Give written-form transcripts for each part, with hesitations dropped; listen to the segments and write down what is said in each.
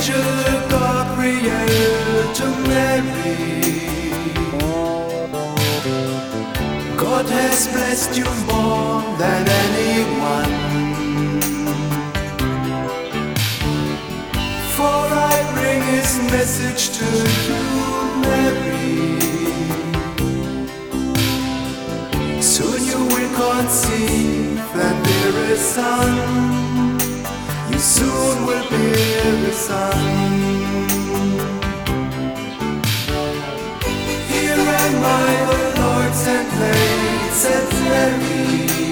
angel Gabriel to Mary. God has blessed you more than anyone, for I bring his message to you, Mary. Soon you will conceive and bear a son. You soon will bear a son. Here am I, the Lord sent late, said Mary.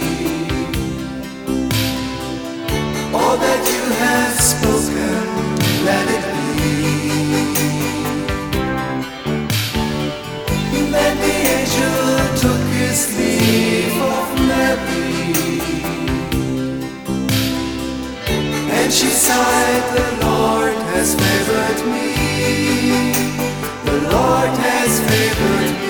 All that you have spoken, let it be. Then the angel took his leave of Mary, and she sighed, the Lord has favored me. The Lord has favored me.